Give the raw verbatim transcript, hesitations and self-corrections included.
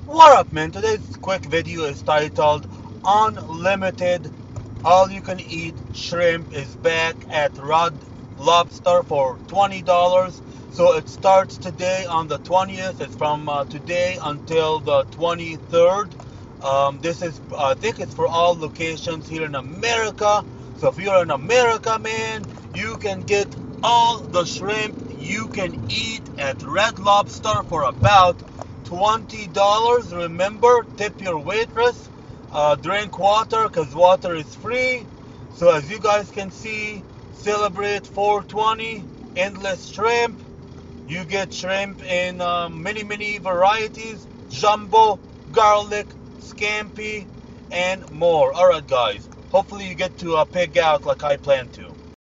What up, man? Today's quick video is titled Unlimited All You Can Eat Shrimp is back at Red Lobster for twenty dollars. So it starts today on the twentieth. It's from uh, today until the twenty-third. Um, this is, I think it's for all locations here in America. So if you're in America, man, you can get all the shrimp you can eat at Red Lobster for about twenty dollars. Remember, tip your waitress. Uh, drink water because water is free. So as you guys can see, celebrate four twenty, endless shrimp. You get shrimp in uh, many many varieties: jumbo, garlic, scampi, and more. Alright guys, hopefully you get to uh, pig out like I plan to.